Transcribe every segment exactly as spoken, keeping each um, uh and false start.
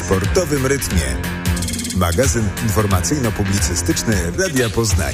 sportowym rytmie. Magazyn informacyjno-publicystyczny Radia Poznań.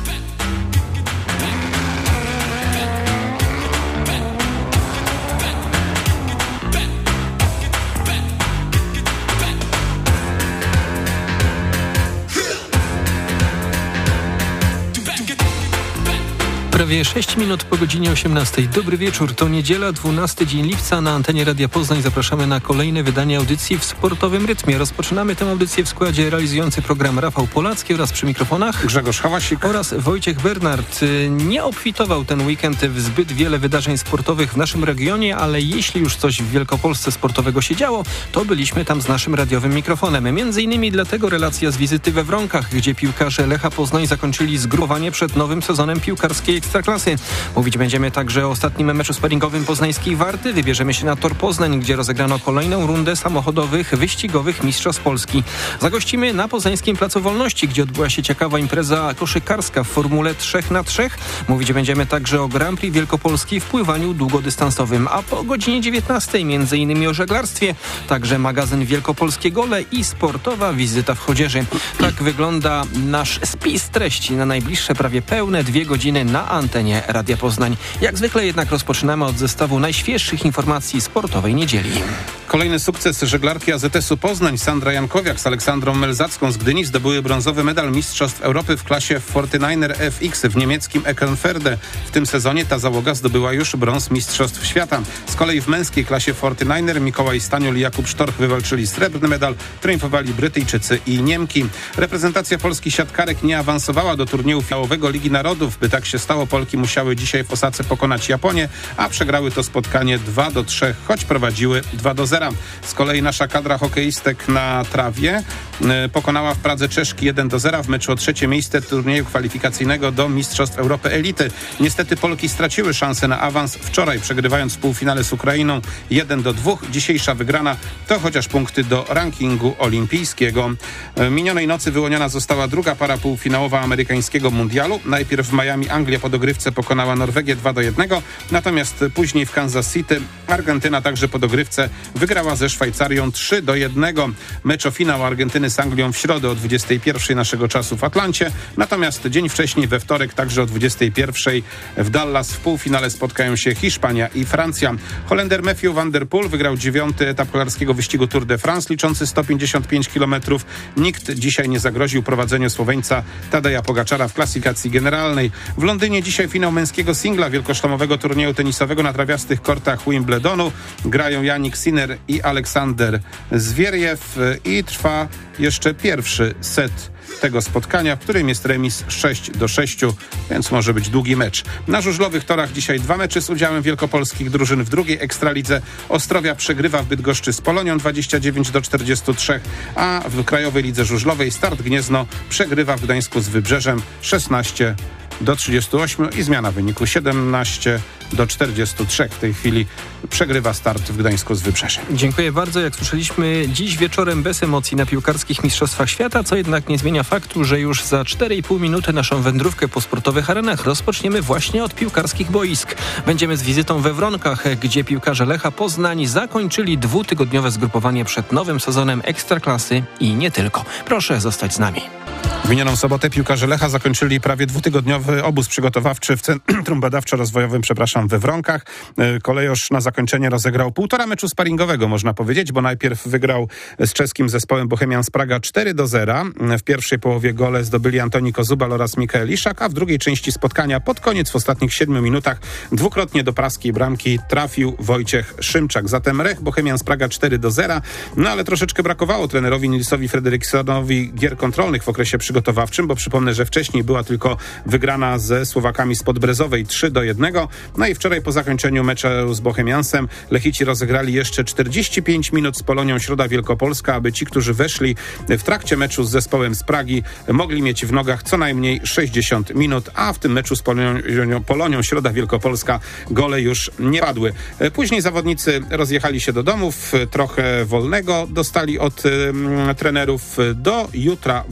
Prawie sześć minut po godzinie osiemnastej. Dobry wieczór, to niedziela, dwunasty dzień lipca. Na antenie Radia Poznań zapraszamy na kolejne wydanie audycji w sportowym rytmie. Rozpoczynamy tę audycję w składzie realizujący program Rafał Polacki oraz przy mikrofonach Grzegorz Hałasik oraz Wojciech Bernard. Nie obfitował ten weekend w zbyt wiele wydarzeń sportowych w naszym regionie, ale jeśli już coś w Wielkopolsce sportowego się działo, to byliśmy tam z naszym radiowym mikrofonem. Między innymi dlatego relacja z wizyty we Wronkach, gdzie piłkarze Lecha Poznań zakończyli zgrupowanie przed nowym sezonem piłkarskiej Ekstraklasy. Mówić będziemy także o ostatnim meczu sparingowym poznańskiej Warty. Wybierzemy się na Tor Poznań, gdzie rozegrano kolejną rundę samochodowych, wyścigowych mistrzostw Polski. Zagościmy na Poznańskim Placu Wolności, gdzie odbyła się ciekawa impreza koszykarska w formule trzy na trzy. Mówić będziemy także o Grand Prix Wielkopolski w pływaniu długodystansowym, a po godzinie dziewiętnastej między innymi o żeglarstwie, także magazyn Wielkopolskie Gole i sportowa wizyta w Chodzieży. Tak wygląda nasz spis treści na najbliższe prawie pełne dwie godziny na antenie Radia Poznań. Jak zwykle jednak rozpoczynamy od zestawu najświeższych informacji sportowej niedzieli. Kolejny sukces żeglarki A Z S-u Poznań. Sandra Jankowiak z Aleksandrą Melzacką z Gdyni zdobyły brązowy medal Mistrzostw Europy w klasie czterdzieści F X w niemieckim Eckernförde. W tym sezonie ta załoga zdobyła już brąz Mistrzostw Świata. Z kolei w męskiej klasie czterdzieści Mikołaj Staniul i Jakub Sztorch wywalczyli srebrny medal. Triumfowali Brytyjczycy i Niemki. Reprezentacja Polski siatkarek nie awansowała do turnieju finałowego Ligi Narodów. By tak się stało, Polki musiały dzisiaj w Osace pokonać Japonię, a przegrały to spotkanie dwa do trzech, choć prowadziły dwa do zera. Z kolei nasza kadra hokeistek na trawie y, pokonała w Pradze Czeszki jeden do zera w meczu o trzecie miejsce turnieju kwalifikacyjnego do Mistrzostw Europy Elity. Niestety Polki straciły szansę na awans wczoraj, przegrywając w półfinale z Ukrainą jeden do dwóch. Dzisiejsza wygrana to chociaż punkty do rankingu olimpijskiego. Y, minionej nocy wyłoniona została druga para półfinałowa amerykańskiego mundialu. Najpierw w Miami Anglia po dogrywce pokonała Norwegię dwa do jednego, natomiast później w Kansas City Argentyna także po dogrywce wygrała ze Szwajcarią trzy do jednego. Mecz o finał Argentyny z Anglią w środę o dwudziestej pierwszej naszego czasu w Atlancie, natomiast dzień wcześniej we wtorek także o dwudziestej pierwszej w Dallas w półfinale spotkają się Hiszpania i Francja. Holender Matthew van der Poel wygrał dziewiąty etap kolarskiego wyścigu Tour de France liczący sto pięćdziesiąt pięć kilometrów. Nikt dzisiaj nie zagroził prowadzeniu Słoweńca Tadeja Pogaczara w klasyfikacji generalnej. W Londynie dzisiaj finał męskiego singla wielkoszlemowego turnieju tenisowego na trawiastych kortach Wimbledonu. Grają Jannik Sinner i Aleksander Zwieriew i trwa jeszcze pierwszy set tego spotkania, w którym jest remis sześć do sześciu, więc może być długi mecz. Na żużlowych torach dzisiaj dwa mecze z udziałem wielkopolskich drużyn w drugiej Ekstralidze. Ostrowia przegrywa w Bydgoszczy z Polonią dwadzieścia dziewięć do czterdziestu trzech, a w Krajowej Lidze Żużlowej Start Gniezno przegrywa w Gdańsku z Wybrzeżem szesnaście do trzydziestu ośmiu i zmiana wyniku siedemnaście do czterdziestu trzech. W tej chwili przegrywa Start w Gdańsku z Wybrzeżem. Dziękuję bardzo. Jak słyszeliśmy, dziś wieczorem bez emocji na piłkarskich Mistrzostwach Świata, co jednak nie zmienia faktu, że już za cztery i pół minuty naszą wędrówkę po sportowych arenach rozpoczniemy właśnie od piłkarskich boisk. Będziemy z wizytą we Wronkach, gdzie piłkarze Lecha Poznań zakończyli dwutygodniowe zgrupowanie przed nowym sezonem Ekstraklasy i nie tylko. Proszę zostać z nami. W minioną sobotę piłkarze Lecha zakończyli prawie dwutygodniowy obóz przygotowawczy w Centrum Badawczo-Rozwojowym, przepraszam, we Wronkach. Kolejosz na zakończenie rozegrał półtora meczu sparingowego, można powiedzieć, bo najpierw wygrał z czeskim zespołem Bohemian z Praga cztery do zera. W pierwszej połowie gole zdobyli Antoni Kozubal oraz Mikael Iszak, a w drugiej części spotkania pod koniec w ostatnich siedmiu minutach dwukrotnie do praskiej bramki trafił Wojciech Szymczak. Zatem Lech Bohemian z Praga cztery do zera, no ale troszeczkę brakowało trenerowi Nilsowi Frederiksonowi gier kontrolnych w okresie przygotowawczym, bo przypomnę, że wcześniej była tylko wygrana ze Słowakami z Podbrezowej trzy do jednego. No i wczoraj po zakończeniu meczu z Bohemiansem Lechici rozegrali jeszcze czterdzieści pięć minut z Polonią Środa Wielkopolska, aby ci, którzy weszli w trakcie meczu z zespołem z Pragi, mogli mieć w nogach co najmniej sześćdziesiąt minut, a w tym meczu z Polonią, Polonią Środa Wielkopolska gole już nie padły. Później zawodnicy rozjechali się do domów, trochę wolnego dostali od um, trenerów. Do jutra włącznie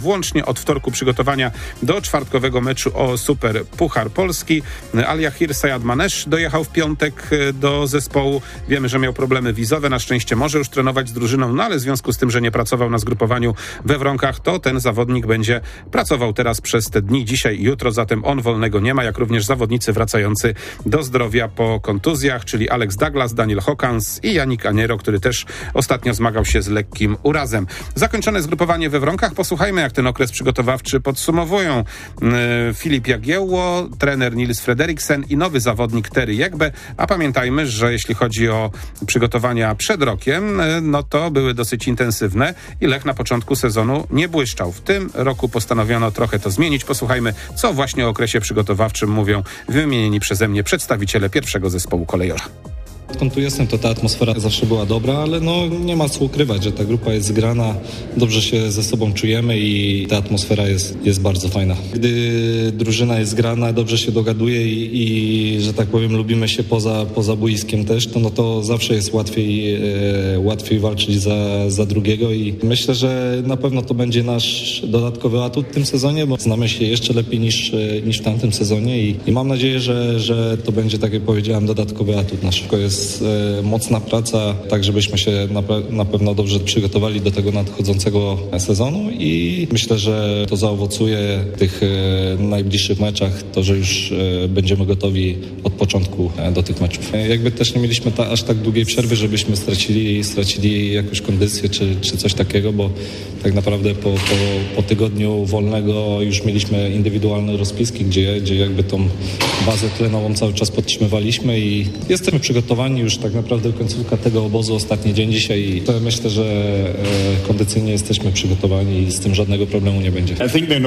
właśnie od wtorku przygotowania do czwartkowego meczu o Super Puchar Polski. Al-Yahir Sayad Manesz dojechał w piątek do zespołu. Wiemy, że miał problemy wizowe. Na szczęście może już trenować z drużyną, no ale w związku z tym, że nie pracował na zgrupowaniu we Wronkach, to ten zawodnik będzie pracował teraz przez te dni, dzisiaj i jutro, zatem on wolnego nie ma, jak również zawodnicy wracający do zdrowia po kontuzjach, czyli Alex Douglas, Daniel Hawkins i Yannick Aniero, który też ostatnio zmagał się z lekkim urazem. Zakończone zgrupowanie we Wronkach. Posłuchajmy, jak ten okres przygotowawczy podsumowują yy, Filip Jagiełło, trener Niels Frederiksen i nowy zawodnik Terry Jegbe, a pamiętajmy, że jeśli chodzi o przygotowania przed rokiem, yy, no to były dosyć intensywne i Lech na początku sezonu nie błyszczał. W tym roku postanowiono trochę to zmienić. Posłuchajmy, co właśnie o okresie przygotowawczym mówią wymienieni przeze mnie przedstawiciele pierwszego zespołu Kolejorza. Odkąd tu jestem, to ta atmosfera zawsze była dobra, ale no nie ma co ukrywać, że ta grupa jest zgrana, dobrze się ze sobą czujemy i ta atmosfera jest, jest bardzo fajna. Gdy drużyna jest zgrana, dobrze się dogaduje i, i że tak powiem, lubimy się poza, poza boiskiem też, to, no to zawsze jest łatwiej, e, łatwiej walczyć za, za drugiego i myślę, że na pewno to będzie nasz dodatkowy atut w tym sezonie, bo znamy się jeszcze lepiej niż, niż w tamtym sezonie i, i mam nadzieję, że, że to będzie, tak jak powiedziałem, dodatkowy atut nasz. To jest mocna praca, tak żebyśmy się na, na pewno dobrze przygotowali do tego nadchodzącego sezonu i myślę, że to zaowocuje w tych e, najbliższych meczach, to, że już e, będziemy gotowi od początku e, do tych meczów. E, jakby też nie mieliśmy ta, aż tak długiej przerwy, żebyśmy stracili, stracili jakąś kondycję czy, czy coś takiego, bo tak naprawdę po, po, po tygodniu wolnego już mieliśmy indywidualne rozpiski, gdzie, gdzie jakby tą bazę tlenową cały czas podtrzymywaliśmy i jesteśmy przygotowani już tak naprawdę końcówka tego obozu, ostatni dzień dzisiaj i to myślę, że e, kondycyjnie jesteśmy przygotowani i z tym żadnego problemu nie będzie.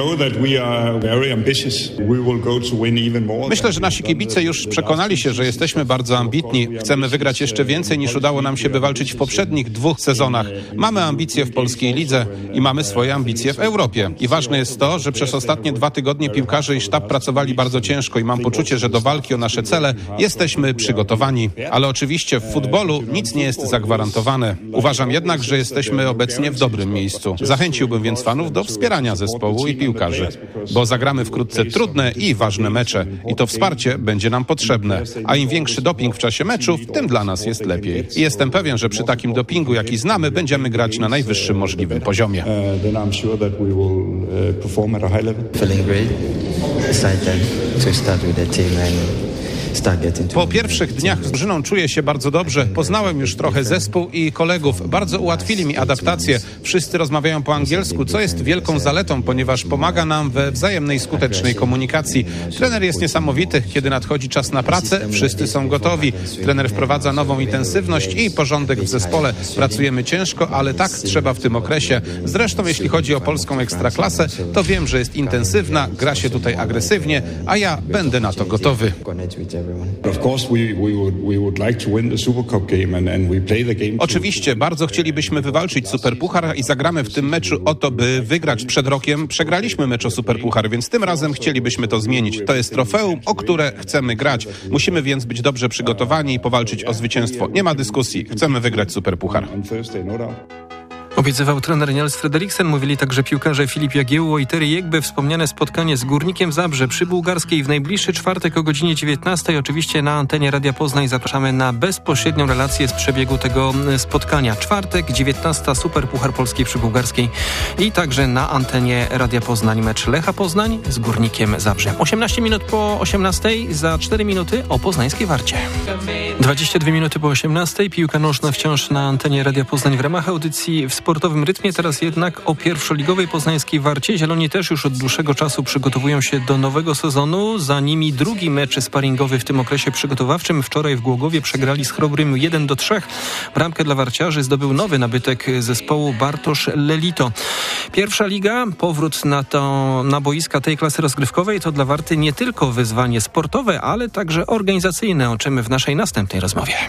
Myślę, że nasi kibice już przekonali się, że jesteśmy bardzo ambitni. Chcemy wygrać jeszcze więcej niż udało nam się wywalczyć w poprzednich dwóch sezonach. Mamy ambicje w polskiej lidze i mamy swoje ambicje w Europie. I ważne jest to, że przez ostatnie dwa tygodnie piłkarze i sztab pracowali bardzo ciężko i mam poczucie, że do walki o nasze cele jesteśmy przygotowani. Ale oczywiście w futbolu nic nie jest zagwarantowane. Uważam jednak, że jesteśmy obecnie w dobrym miejscu. Zachęciłbym więc fanów do wspierania zespołu i piłkarzy, bo zagramy wkrótce trudne i ważne mecze i to wsparcie będzie nam potrzebne. A im większy doping w czasie meczów, tym dla nas jest lepiej. I jestem pewien, że przy takim dopingu, jaki znamy, będziemy grać na najwyższym możliwym poziomie. Feeling great. Excited to start with the team and Po pierwszych dniach z drużyną czuję się bardzo dobrze. Poznałem już trochę zespół i kolegów. Bardzo ułatwili mi adaptację. Wszyscy rozmawiają po angielsku, co jest wielką zaletą, ponieważ pomaga nam we wzajemnej, skutecznej komunikacji. Trener jest niesamowity. Kiedy nadchodzi czas na pracę, wszyscy są gotowi. Trener wprowadza nową intensywność i porządek w zespole. Pracujemy ciężko, ale tak trzeba w tym okresie. Zresztą jeśli chodzi o polską ekstraklasę, to wiem, że jest intensywna, gra się tutaj agresywnie, a ja będę na to gotowy. Oczywiście, bardzo chcielibyśmy wywalczyć Superpuchar i zagramy w tym meczu o to, by wygrać. Przed rokiem przegraliśmy mecz o Superpuchar, więc tym razem chcielibyśmy to zmienić. To jest trofeum, o które chcemy grać. Musimy więc być dobrze przygotowani i powalczyć o zwycięstwo. Nie ma dyskusji. Chcemy wygrać Superpuchar. Obiecywał trener Niels Frederiksen, mówili także piłkarze Filip Jagiełło i Terry Jegbe. Wspomniane spotkanie z Górnikiem Zabrze przy Bułgarskiej w najbliższy czwartek o godzinie dziewiętnastej. Oczywiście na antenie Radia Poznań zapraszamy na bezpośrednią relację z przebiegu tego spotkania. Czwartek, dziewiętnasta, Super Puchar Polski przy Bułgarskiej i także na antenie Radia Poznań mecz Lecha Poznań z Górnikiem Zabrze. osiemnaście minut po osiemnastej, za cztery minuty o poznańskiej Warcie. dwadzieścia dwie minuty po osiemnastej, piłka nożna wciąż na antenie Radia Poznań w ramach audycji w sportowym rytmie. Teraz jednak o pierwszoligowej poznańskiej Warcie. Zieloni też już od dłuższego czasu przygotowują się do nowego sezonu. Za nimi drugi mecz sparingowy w tym okresie przygotowawczym. Wczoraj w Głogowie przegrali z Chrobrym jeden do trzech. Bramkę dla warciarzy zdobył nowy nabytek zespołu Bartosz Lelito. Pierwsza liga, powrót na, to, na boiska tej klasy rozgrywkowej to dla Warty nie tylko wyzwanie sportowe, ale także organizacyjne, o czym w naszej następnej rozmowie.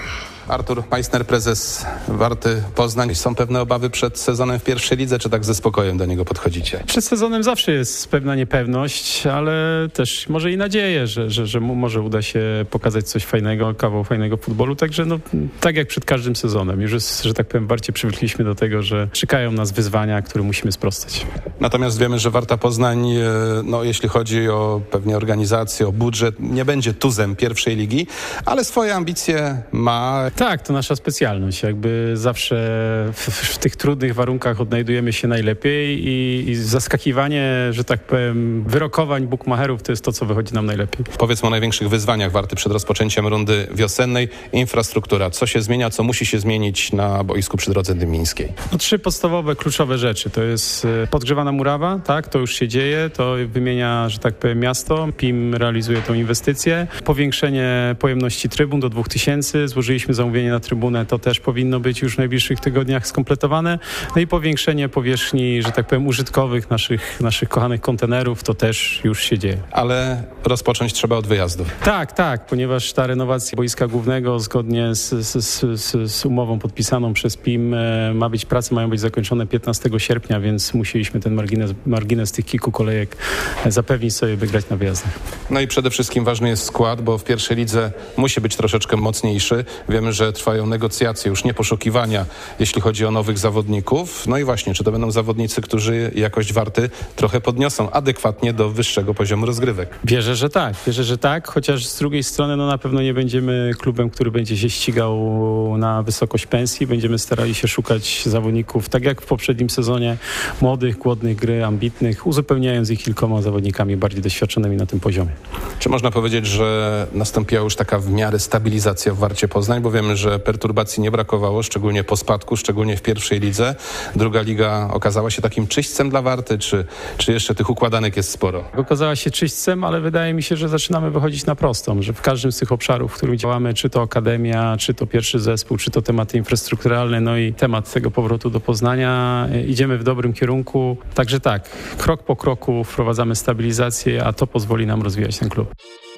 Artur Meissner, prezes Warty Poznań. Są pewne obawy przed sezonem w pierwszej lidze, czy tak ze spokojem do niego podchodzicie? Przed sezonem zawsze jest pewna niepewność, ale też może i nadzieję, że, że, że mu może uda się pokazać coś fajnego, kawał fajnego futbolu. Także no, tak jak przed każdym sezonem. Już jest, że tak powiem, bardziej przywykliśmy do tego, że czekają nas wyzwania, które musimy sprostać. Natomiast wiemy, że Warta Poznań, no jeśli chodzi o pewnie organizację, o budżet, nie będzie tuzem pierwszej ligi, ale swoje ambicje ma. Tak, to nasza specjalność. Jakby zawsze w, w tych trudnych warunkach odnajdujemy się najlepiej i, i zaskakiwanie, że tak powiem, wyrokowań bukmacherów to jest to, co wychodzi nam najlepiej. Powiedzmy o największych wyzwaniach Warty przed rozpoczęciem rundy wiosennej. Infrastruktura. Co się zmienia, co musi się zmienić na boisku przy drodze dymińskiej? No, trzy podstawowe, kluczowe rzeczy. To jest podgrzewana murawa, tak, to już się dzieje, to wymienia, że tak powiem, miasto. P I M realizuje tą inwestycję. Powiększenie pojemności trybun do dwóch tysięcy. Złożyliśmy zamówienie na trybunę, to też powinno być już w najbliższych tygodniach skompletowane. No i powiększenie powierzchni, że tak powiem, użytkowych naszych, naszych kochanych kontenerów, to też już się dzieje. Ale rozpocząć trzeba od wyjazdów. Tak, tak, ponieważ ta renowacja boiska głównego zgodnie z, z, z, z umową podpisaną przez P I M ma być, prace mają być zakończone piętnastego sierpnia, więc musieliśmy ten margines, margines tych kilku kolejek zapewnić sobie, wygrać na wyjazdach. No i przede wszystkim ważny jest skład, bo w pierwszej lidze musi być troszeczkę mocniejszy. Wiemy, że trwają negocjacje, już nie poszukiwania, jeśli chodzi o nowych zawodników. No i właśnie, czy to będą zawodnicy, którzy jakość Warty trochę podniosą adekwatnie do wyższego poziomu rozgrywek? Wierzę, że tak. Wierzę, że tak, chociaż z drugiej strony no na pewno nie będziemy klubem, który będzie się ścigał na wysokość pensji. Będziemy starali się szukać zawodników, tak jak w poprzednim sezonie, młodych, głodnych gry, ambitnych, uzupełniając ich kilkoma zawodnikami bardziej doświadczonymi na tym poziomie. Czy można powiedzieć, że nastąpiła już taka w miarę stabilizacja w Warcie Poznań, bo wiemy, że perturbacji nie brakowało, szczególnie po spadku, szczególnie w pierwszej lidze. Druga liga okazała się takim czyśćcem dla Warty, czy, czy jeszcze tych układanek jest sporo? Okazała się czyśćcem, ale wydaje mi się, że zaczynamy wychodzić na prostą, że w każdym z tych obszarów, w którym działamy, czy to akademia, czy to pierwszy zespół, czy to tematy infrastrukturalne, no i temat tego powrotu do Poznania, idziemy w dobrym kierunku. Także tak, krok po kroku wprowadzamy stabilizację, a to pozwoli nam rozwijać ten klub.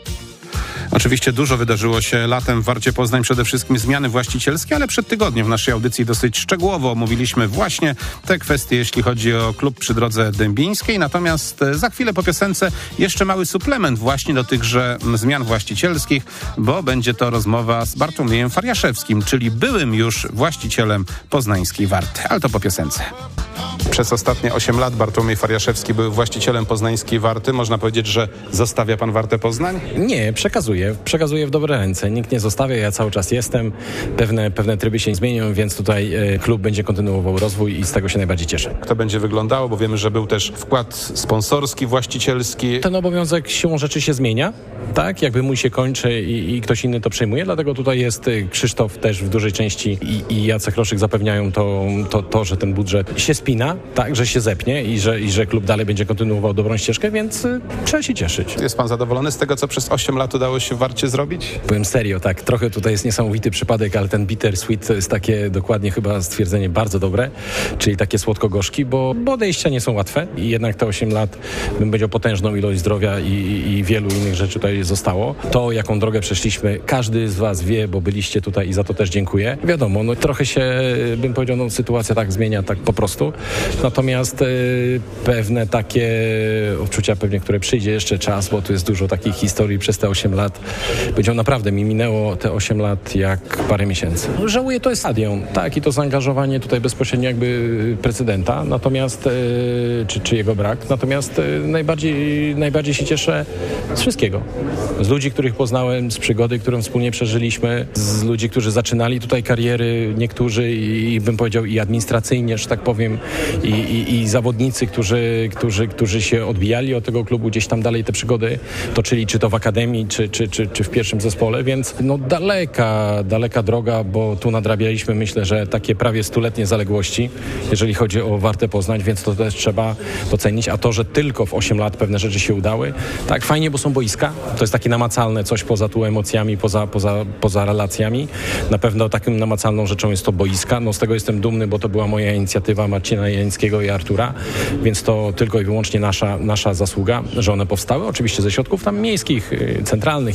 Oczywiście dużo wydarzyło się latem w Warcie Poznań, przede wszystkim zmiany właścicielskie, ale przed tygodniem w naszej audycji dosyć szczegółowo omówiliśmy właśnie te kwestie, jeśli chodzi o klub przy drodze dębińskiej. Natomiast za chwilę po piosence jeszcze mały suplement właśnie do tychże zmian właścicielskich, bo będzie to rozmowa z Bartłomiejem Fariaszewskim, czyli byłym już właścicielem poznańskiej Warty. Ale to po piosence. Przez ostatnie osiem lat Bartłomiej Fariaszewski był właścicielem poznańskiej Warty. Można powiedzieć, że zostawia pan Wartę Poznań? Nie, przekazuję. Przekazuję w dobre ręce. Nikt nie zostawia, ja cały czas jestem. Pewne, pewne tryby się zmienią, więc tutaj e, klub będzie kontynuował rozwój i z tego się najbardziej cieszę. To będzie wyglądało, bo wiemy, że był też wkład sponsorski, właścicielski. Ten obowiązek siłą rzeczy się zmienia, tak? Jakby mój się kończy i, i ktoś inny to przejmuje, dlatego tutaj jest Krzysztof też w dużej części i, i Jacek Roszyk zapewniają to, to, to, że ten budżet się spina, tak, że się zepnie i że, i że klub dalej będzie kontynuował dobrą ścieżkę, więc y, trzeba się cieszyć. Jest pan zadowolony z tego, co przez osiem lat udało się w Warcie zrobić? Powiem serio, tak, trochę tutaj jest niesamowity przypadek, ale ten bitter sweet to jest takie dokładnie chyba stwierdzenie bardzo dobre, czyli takie słodko-gorzki, bo, bo odejścia nie są łatwe i jednak te osiem lat, bym powiedział, potężną ilość zdrowia i, i, i wielu innych rzeczy tutaj zostało. To, jaką drogę przeszliśmy, każdy z was wie, bo byliście tutaj i za to też dziękuję. Wiadomo, no trochę się, bym powiedział, no sytuacja tak zmienia, tak po prostu. Natomiast y, pewne takie odczucia pewnie, które przyjdzie jeszcze czas, bo tu jest dużo takich historii przez te osiem lat. Powiedział, naprawdę mi minęło te osiem lat jak parę miesięcy. No, żałuję, to jest stadion, tak, i to zaangażowanie tutaj bezpośrednio jakby prezydenta, natomiast, y, czy, czy jego brak, natomiast y, najbardziej, najbardziej się cieszę z wszystkiego. Z ludzi, których poznałem, z przygody, którą wspólnie przeżyliśmy, z ludzi, którzy zaczynali tutaj kariery, niektórzy i, i bym powiedział i administracyjnie, że tak powiem, i, i, i zawodnicy, którzy, którzy, którzy się odbijali od tego klubu, gdzieś tam dalej te przygody toczyli, czy to w akademii, czy, czy, czy, czy w pierwszym zespole, więc no daleka, daleka droga, bo tu nadrabialiśmy, myślę, że takie prawie stuletnie zaległości, jeżeli chodzi o Wartę Poznań, więc to też trzeba docenić, a to, że tylko w osiem lat pewne rzeczy się udały, tak fajnie, bo są boiska, to jest takie namacalne coś poza tu emocjami, poza, poza, poza relacjami, na pewno taką namacalną rzeczą jest to boiska, no z tego jestem dumny, bo to była moja inicjatywa, Marcina Jańskiego i Artura, więc to tylko i wyłącznie nasza, nasza zasługa, że one powstały, oczywiście ze środków tam miejskich, centralnych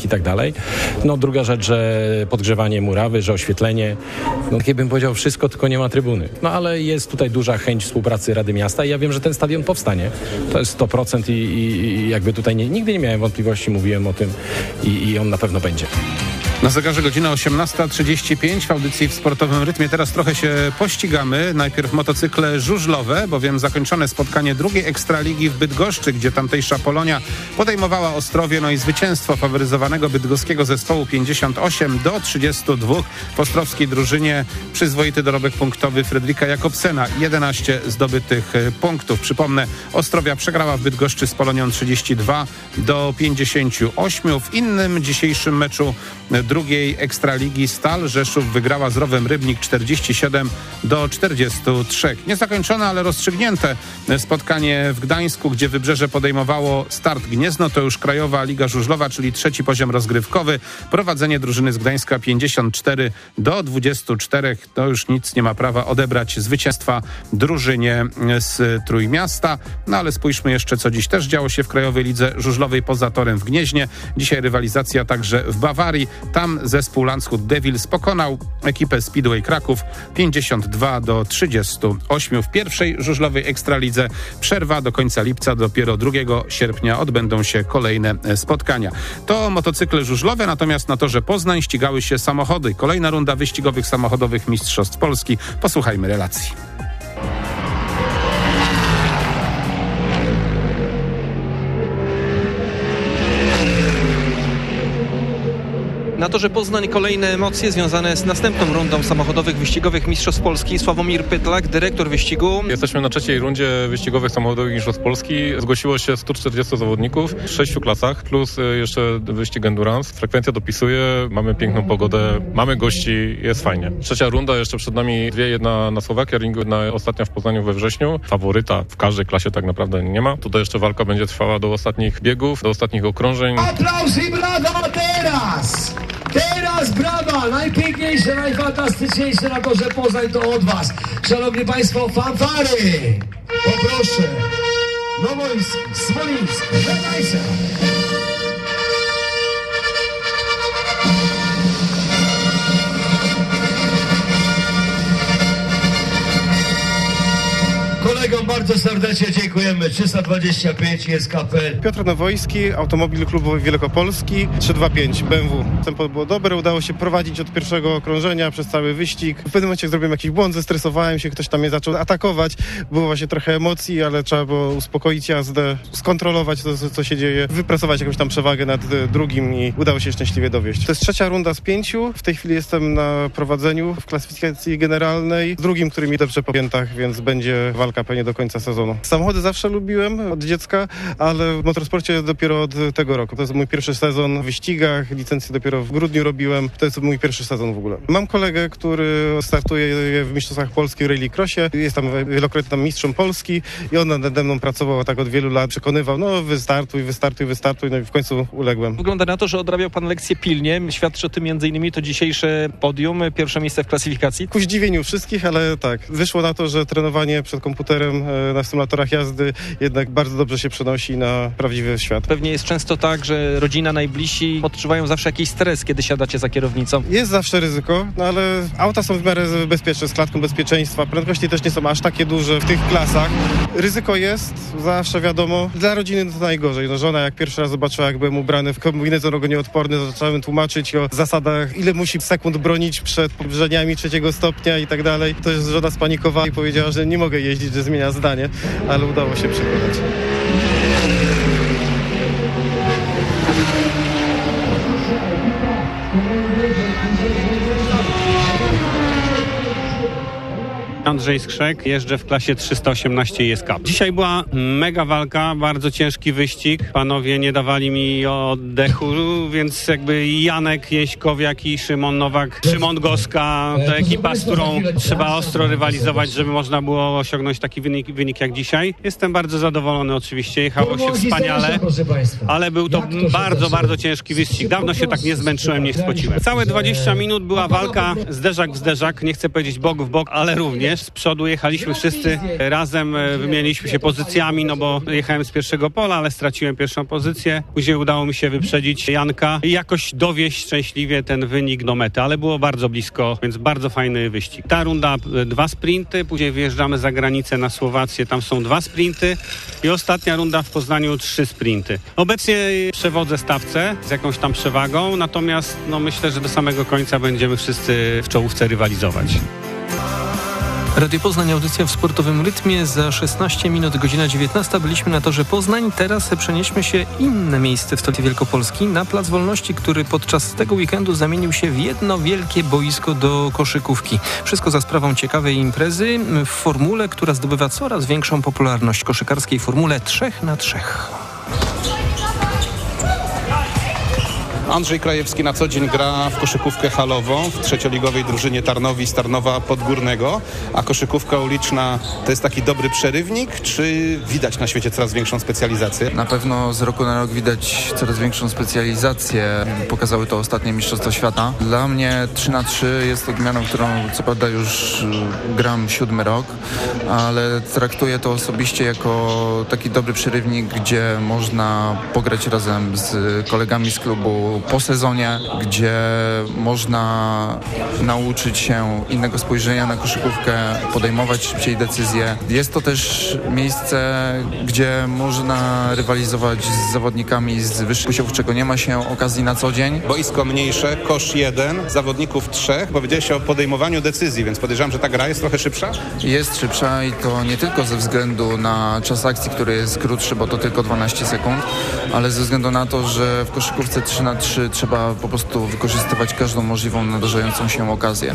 i tak dalej. No druga rzecz, że podgrzewanie murawy, że oświetlenie, no takie bym powiedział wszystko, tylko nie ma trybuny. No ale jest tutaj duża chęć współpracy Rady Miasta i ja wiem, że ten stadion powstanie. To jest sto procent i, i, i jakby tutaj nie, nigdy nie miałem wątpliwości, mówiłem o tym i, i on na pewno będzie. Na zegarze godzina osiemnasta trzydzieści pięć w audycji w sportowym rytmie. Teraz trochę się pościgamy. Najpierw motocykle żużlowe, bowiem zakończone spotkanie drugiej Ekstraligi w Bydgoszczy, gdzie tamtejsza Polonia podejmowała Ostrowie, no i zwycięstwo faworyzowanego bydgoskiego zespołu pięćdziesiąt osiem do trzydziestu dwóch. W ostrowskiej drużynie przyzwoity dorobek punktowy Fredrika Jakobsena. jedenaście zdobytych punktów. Przypomnę, Ostrowia przegrała w Bydgoszczy z Polonią trzydzieści dwa do pięćdziesięciu ośmiu. W innym dzisiejszym meczu drugiej Ekstraligi Stal Rzeszów wygrała z Rowem Rybnik czterdzieści siedem do czterdziestu trzech. Niezakończone, ale rozstrzygnięte spotkanie w Gdańsku, gdzie Wybrzeże podejmowało Start Gniezno. To już Krajowa Liga Żużlowa, czyli trzeci poziom rozgrywkowy. Prowadzenie drużyny z Gdańska pięćdziesiąt cztery do dwudziestu czterech. To już nic nie ma prawa odebrać zwycięstwa drużynie z Trójmiasta. No ale spójrzmy jeszcze, co dziś też działo się w Krajowej Lidze Żużlowej poza torem w Gnieźnie. Dzisiaj rywalizacja także w Bawarii. Tam zespół Landshut Devils pokonał ekipę Speedway Kraków pięćdziesiąt dwa do trzydziestu ośmiu. W pierwszej żużlowej Ekstralidze przerwa do końca lipca. Dopiero drugiego sierpnia odbędą się kolejne spotkania. To motocykle żużlowe, natomiast na torze Poznań ścigały się samochody. Kolejna runda wyścigowych samochodowych Mistrzostw Polski. Posłuchajmy relacji. Na torze Poznań kolejne emocje związane z następną rundą samochodowych wyścigowych Mistrzostw Polski. Sławomir Pytlak, dyrektor wyścigu. Jesteśmy na trzeciej rundzie wyścigowych samochodowych Mistrzostw Polski. Zgłosiło się sto czterdziestu zawodników w sześciu klasach, plus jeszcze wyścig endurance. Frekwencja dopisuje, mamy piękną pogodę, mamy gości, jest fajnie. Trzecia runda, jeszcze przed nami dwie, jedna na Słowakia Ringu, jedna ostatnia w Poznaniu we wrześniu. Faworyta w każdej klasie tak naprawdę nie ma. Tutaj jeszcze walka będzie trwała do ostatnich biegów, do ostatnich okrążeń. Aplauz i brawa teraz! Teraz brawa! Najpiękniejsze, najfantastyczniejsze na torze Poznań to od was. Szanowni Państwo, fanfary! Poproszę. Nowojsk, Smolińsk, Żegajce. Kolegom bardzo serdecznie dziękujemy. trzysta dwadzieścia pięć jest K P L. Piotr Nowojski, Automobil Klubowy Wielkopolski, trzysta dwadzieścia pięć B M W. Tempo było dobre, udało się prowadzić od pierwszego okrążenia przez cały wyścig. W pewnym momencie zrobiłem jakiś błąd, zestresowałem się, ktoś tam mnie zaczął atakować. Było właśnie trochę emocji, ale trzeba było uspokoić jazdę, skontrolować to, co się dzieje, wypracować jakąś tam przewagę nad drugim i udało się szczęśliwie dowieść. To jest trzecia runda z pięciu. W tej chwili jestem na prowadzeniu w klasyfikacji generalnej. Z drugim, który mi dobrze po piętach, więc będzie walka pewnie do końca sezonu. Samochody zawsze lubiłem od dziecka, ale w motorsporcie dopiero od tego roku. To jest mój pierwszy sezon w wyścigach, licencję dopiero w grudniu robiłem. To jest mój pierwszy sezon w ogóle. Mam kolegę, który startuje w Mistrzostwach Polski w rallycrossie. Jest tam wielokrotnie tam mistrzem Polski i on nade mną pracował tak od wielu lat. Przekonywał, no wystartuj, wystartuj, wystartuj. No i w końcu uległem. Wygląda na to, że odrabiał pan lekcje pilnie. Świadczy o tym między innymi to dzisiejsze podium, pierwsze miejsce w klasyfikacji. Ku zdziwieniu wszystkich, ale tak. Wyszło na to, że trenowanie przed komputerem na symulatorach jazdy jednak bardzo dobrze się przenosi na prawdziwy świat. Pewnie jest często tak, że rodzina, najbliżsi odczuwają zawsze jakiś stres, kiedy siadacie za kierownicą. Jest zawsze ryzyko, no ale auta są w miarę bezpieczne, z klatką bezpieczeństwa. Prędkości też nie są aż takie duże w tych klasach. Ryzyko jest, zawsze wiadomo. Dla rodziny to najgorzej. No, żona jak pierwszy raz zobaczyła, jak byłem ubrany w kombinezon ogonioodporny, zacząłem tłumaczyć o zasadach, ile musi sekund bronić przed powrzeniami trzeciego stopnia i tak dalej. To jest żona spanikowała i powiedziała, że nie mogę jeździć, że zmienia zdanie, ale udało się przekonać. Andrzej Skrzek, jeżdżę w klasie trzysta osiemnaście I S K. Dzisiaj była mega walka, bardzo ciężki wyścig. Panowie nie dawali mi oddechu, więc jakby Janek Jeźkowiak i Szymon Nowak, Szymon Goska, to ekipa, z którą trzeba ostro rywalizować, żeby można było osiągnąć taki wynik, wynik jak dzisiaj. Jestem bardzo zadowolony oczywiście, jechało się wspaniale, ale był to bardzo, bardzo ciężki wyścig. Dawno się tak nie zmęczyłem, nie spociłem. Całe dwadzieścia minut była walka zderzak w zderzak, nie chcę powiedzieć bok w bok, ale również. również. Z przodu jechaliśmy wszyscy razem, wymieniliśmy się pozycjami, no bo jechałem z pierwszego pola, ale straciłem pierwszą pozycję. Później udało mi się wyprzedzić Janka i jakoś dowieść szczęśliwie ten wynik do mety, ale było bardzo blisko, więc bardzo fajny wyścig. Ta runda dwa sprinty, później wyjeżdżamy za granicę na Słowację, tam są dwa sprinty i ostatnia runda w Poznaniu trzy sprinty. Obecnie przewodzę stawce z jakąś tam przewagą, natomiast no myślę, że do samego końca będziemy wszyscy w czołówce rywalizować. Radio Poznań, audycja w sportowym rytmie. Za szesnaście minut, godzina dziewiętnasta. Byliśmy na torze Poznań. Teraz przenieśmy się inne miejsce w stolicy Wielkopolski, na Plac Wolności, który podczas tego weekendu zamienił się w jedno wielkie boisko do koszykówki. Wszystko za sprawą ciekawej imprezy w formule, która zdobywa coraz większą popularność, koszykarskiej formule trzech na trzech. Andrzej Krajewski na co dzień gra w koszykówkę halową w trzecioligowej drużynie Tarnowi z Tarnowa Podgórnego, a koszykówka uliczna to jest taki dobry przerywnik, czy widać na świecie coraz większą specjalizację? Na pewno z roku na rok widać coraz większą specjalizację. Pokazały to ostatnie Mistrzostwa Świata. Dla mnie trzy na trzy jest odmianą, którą co prawda już gram siódmy rok, ale traktuję to osobiście jako taki dobry przerywnik, gdzie można pograć razem z kolegami z klubu po sezonie, gdzie można nauczyć się innego spojrzenia na koszykówkę, podejmować szybciej decyzje. Jest to też miejsce, gdzie można rywalizować z zawodnikami z wyższych poziomów, czego nie ma się okazji na co dzień. Boisko mniejsze, kosz jeden, zawodników trzech. Powiedziałeś o podejmowaniu decyzji, więc podejrzewam, że ta gra jest trochę szybsza? Jest szybsza i to nie tylko ze względu na czas akcji, który jest krótszy, bo to tylko dwanaście sekund, ale ze względu na to, że w koszykówce trzy na trzy trzeba po prostu wykorzystywać każdą możliwą nadarzającą się okazję.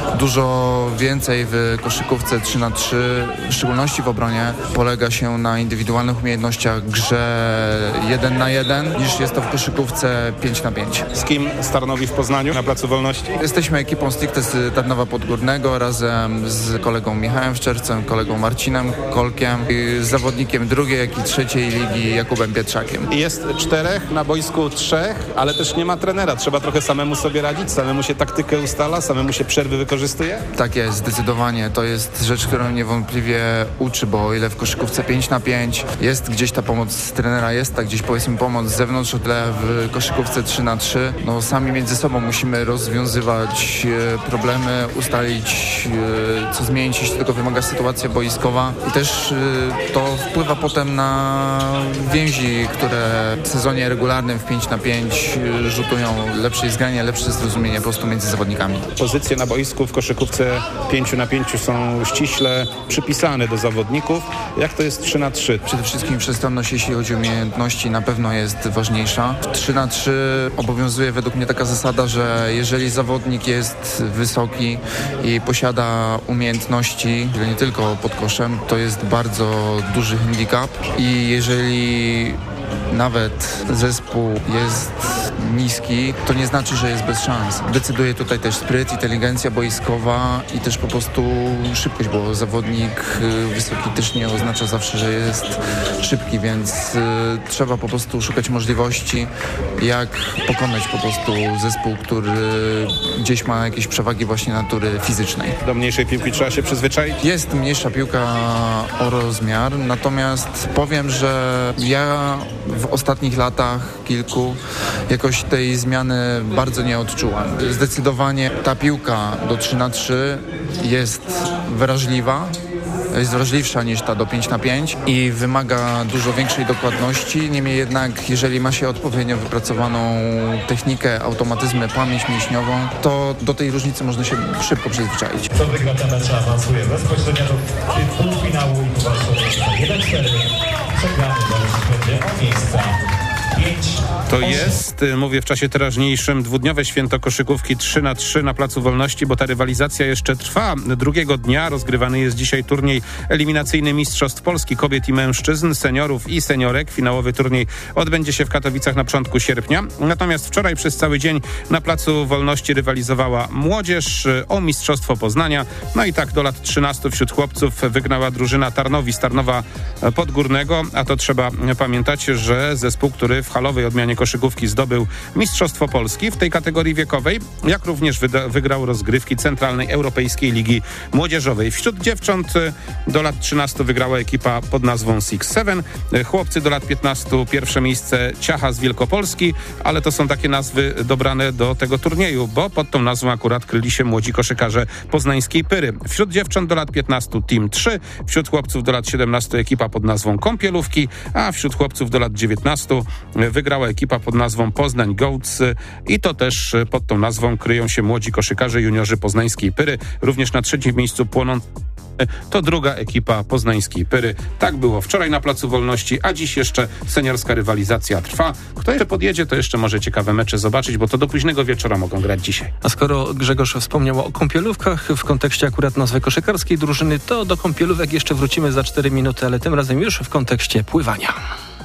Dużo więcej w koszykówce trzy na trzy, w szczególności w obronie, polega się na indywidualnych umiejętnościach, grze jeden na jeden, niż jest to w koszykówce pięć na pięć. Z kim z Tarnowi w Poznaniu na Placu Wolności? Jesteśmy ekipą stricte z Tarnowa Podgórnego razem z kolegą Michałem Szczercem, kolegą Marcinem Kolkiem i z zawodnikiem drugiej, jak i trzeciej ligi Jakubem Pietrzakiem. Jest czterech, na boisku trzech, ale też nie ma trenera. Trzeba trochę samemu sobie radzić, samemu się taktykę ustala, samemu się przerwy wykorzystuje? Tak jest, zdecydowanie. To jest rzecz, którą niewątpliwie uczy, bo o ile w koszykówce pięć na pięć jest gdzieś ta pomoc trenera, jest tak gdzieś powiedzmy pomoc z zewnątrz, o tyle w koszykówce trzy na trzy no sami między sobą musimy rozwiązywać e, problemy, ustalić e, co zmienić, jeśli tego wymaga sytuacja boiskowa i też e, to wpływa potem na więzi, które w sezonie regularnym w pięć na pięć e, rzutują lepsze zgranie, lepsze zrozumienie po prostu między zawodnikami. Pozycje na boisku w koszykówce pięć na pięć są ściśle przypisane do zawodników. Jak to jest trzy na trzy? Przede wszystkim przestronność, jeśli chodzi o umiejętności, na pewno jest ważniejsza. trzy na trzy obowiązuje według mnie taka zasada, że jeżeli zawodnik jest wysoki i posiada umiejętności, nie tylko pod koszem, to jest bardzo duży handicap i jeżeli nawet zespół jest niski, to nie znaczy, że jest bez szans. Decyduje tutaj też spryt, inteligencja boiskowa i też po prostu szybkość, bo zawodnik wysoki też nie oznacza zawsze, że jest szybki, więc y, trzeba po prostu szukać możliwości, jak pokonać po prostu zespół, który gdzieś ma jakieś przewagi właśnie natury fizycznej. Do mniejszej piłki trzeba się przyzwyczaić? Jest mniejsza piłka o rozmiar, natomiast powiem, że ja w ostatnich latach kilku jakoś tej zmiany bardzo nie odczułem. Zdecydowanie ta piłka do trzy na trzy jest wrażliwa, jest wrażliwsza niż ta do pięć na pięć i wymaga dużo większej dokładności. Niemniej jednak, jeżeli ma się odpowiednio wypracowaną technikę, automatyzmy, pamięć mięśniową, to do tej różnicy można się szybko przyzwyczaić. Co wygra ten mecz awansuje bezpośrednio do półfinału i powalczą jeden cztery. Przegrany będzie o miejsca pięć. To jest, mówię w czasie teraźniejszym, dwudniowe święto koszykówki trzy na trzy na Placu Wolności, bo ta rywalizacja jeszcze trwa. Drugiego dnia rozgrywany jest dzisiaj turniej eliminacyjny Mistrzostw Polski kobiet i mężczyzn, seniorów i seniorek. Finałowy turniej odbędzie się w Katowicach na początku sierpnia. Natomiast wczoraj przez cały dzień na Placu Wolności rywalizowała młodzież o Mistrzostwo Poznania. No i tak do lat trzynastu wśród chłopców wygnała drużyna Tarnowi z Tarnowa Podgórnego, a to trzeba pamiętać, że zespół, który w halowej odmianie koszykówki zdobył Mistrzostwo Polski w tej kategorii wiekowej, jak również wyda- wygrał rozgrywki Centralnej Europejskiej Ligi Młodzieżowej. Wśród dziewcząt do lat trzynastu wygrała ekipa pod nazwą Six Seven. Chłopcy do lat piętnastu pierwsze miejsce Ciacha z Wielkopolski, ale to są takie nazwy dobrane do tego turnieju, bo pod tą nazwą akurat kryli się młodzi koszykarze poznańskiej Pyry. Wśród dziewcząt do lat piętnastu Team trzy, wśród chłopców do lat siedemnastu ekipa pod nazwą Kąpielówki, a wśród chłopców do lat dziewiętnastu wygrała ekipa pod nazwą Poznań Goats i to też pod tą nazwą kryją się młodzi koszykarze juniorzy poznańskiej Pyry. Również na trzecim miejscu płoną to druga ekipa poznańskiej Pyry. Tak było wczoraj na Placu Wolności, a dziś jeszcze seniorska rywalizacja trwa. Kto jeszcze podjedzie, to jeszcze może ciekawe mecze zobaczyć, bo to do późnego wieczora mogą grać dzisiaj. A skoro Grzegorz wspomniał o kąpielówkach w kontekście akurat nazwy koszykarskiej drużyny, to do kąpielówek jeszcze wrócimy za cztery minuty, ale tym razem już w kontekście pływania.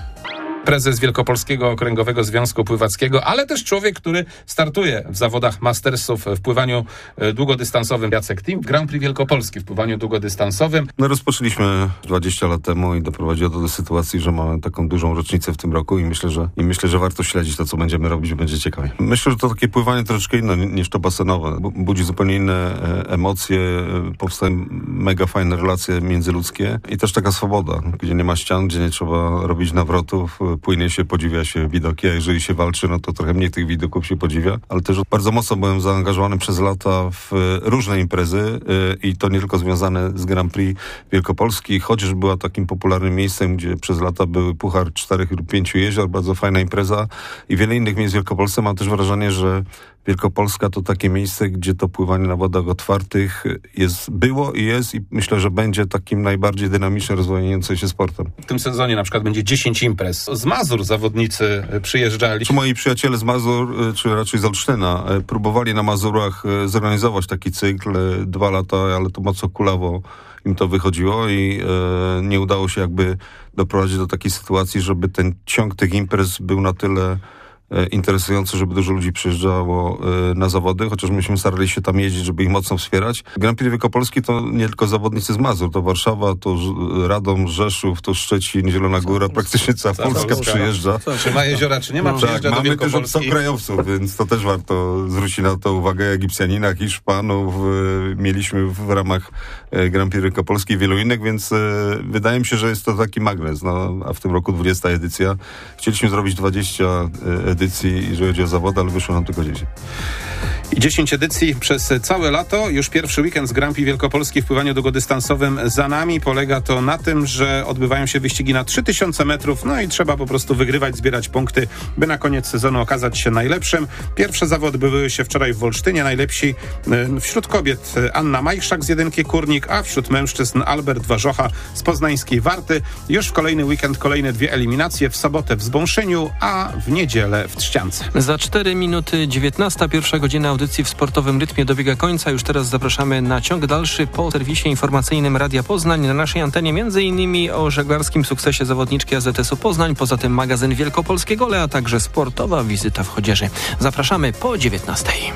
Prezes Wielkopolskiego Okręgowego Związku Pływackiego, ale też człowiek, który startuje w zawodach mastersów w pływaniu długodystansowym. Jacek Tim w Grand Prix Wielkopolski w pływaniu długodystansowym. No rozpoczęliśmy dwadzieścia lat temu i doprowadziło to do sytuacji, że mamy taką dużą rocznicę w tym roku i myślę, że i myślę, że warto śledzić to, co będziemy robić, będzie ciekawie. Myślę, że to takie pływanie troszeczkę inne niż to basenowe. Budzi zupełnie inne emocje, powstają mega fajne relacje międzyludzkie i też taka swoboda, gdzie nie ma ścian, gdzie nie trzeba robić nawrotów, płynie się, podziwia się widoki, a jeżeli się walczy, no to trochę mniej tych widoków się podziwia, ale też bardzo mocno byłem zaangażowany przez lata w różne imprezy i to nie tylko związane z Grand Prix Wielkopolski, chociaż była takim popularnym miejscem, gdzie przez lata były Puchar czterech lub pięciu jezior, bardzo fajna impreza i wiele innych miejsc w Wielkopolsce. Mam też wrażenie, że Wielkopolska to takie miejsce, gdzie to pływanie na wodach otwartych jest, było i jest i myślę, że będzie takim najbardziej dynamicznie rozwijającym się sportem. W tym sezonie na przykład będzie dziesięć imprez. Z Mazur zawodnicy przyjeżdżali. Czy moi przyjaciele z Mazur, czy raczej z Olsztyna, próbowali na Mazurach zorganizować taki cykl dwa lata, ale to mocno kulawo im to wychodziło i e, nie udało się jakby doprowadzić do takiej sytuacji, żeby ten ciąg tych imprez był na tyle interesujące, żeby dużo ludzi przyjeżdżało y, na zawody, chociaż myśmy starali się tam jeździć, żeby ich mocno wspierać. Grand Prix Wielkopolski to nie tylko zawodnicy z Mazur, to Warszawa, to Radom, Rzeszów, to Szczecin, Zielona Góra, praktycznie cała Polska, Polska przyjeżdża. Co, czy ma jeziora, czy nie ma? No, tak, mamy też obcokrajowców, więc to też warto zwrócić na to uwagę. Egipcjanina, Hiszpanów, y, mieliśmy w ramach y, Grand Prix Wielkopolski wielu innych, więc y, wydaje mi się, że jest to taki magnes. No, a w tym roku dwudziesta edycja. Chcieliśmy zrobić dwadzieścia edycji edycji, jeżeli chodzi o zawody, ale wyszło nam tylko dziesięć. I dziesięć edycji przez całe lato. Już pierwszy weekend z Grand Prix Wielkopolski w pływaniu długodystansowym za nami. Polega to na tym, że odbywają się wyścigi na trzy tysiące metrów, no i trzeba po prostu wygrywać, zbierać punkty, by na koniec sezonu okazać się najlepszym. Pierwsze zawody odbyły się wczoraj w Wolsztynie. Najlepsi wśród kobiet Anna Majchrzak z jedynki Kurnik, a wśród mężczyzn Albert Warzocha z poznańskiej Warty. Już w kolejny weekend kolejne dwie eliminacje. W sobotę w Zbąszyniu, a w niedzielę w Trzciance. Za cztery minuty dziewiętnasta, pierwsza godzina audycji w sportowym rytmie dobiega końca. Już teraz zapraszamy na ciąg dalszy po serwisie informacyjnym Radia Poznań. Na naszej antenie między innymi o żeglarskim sukcesie zawodniczki A Z S-u Poznań, poza tym magazyn Wielkopolskie Gole, a także sportowa wizyta w Chodzieży. Zapraszamy po dziewiętnastej.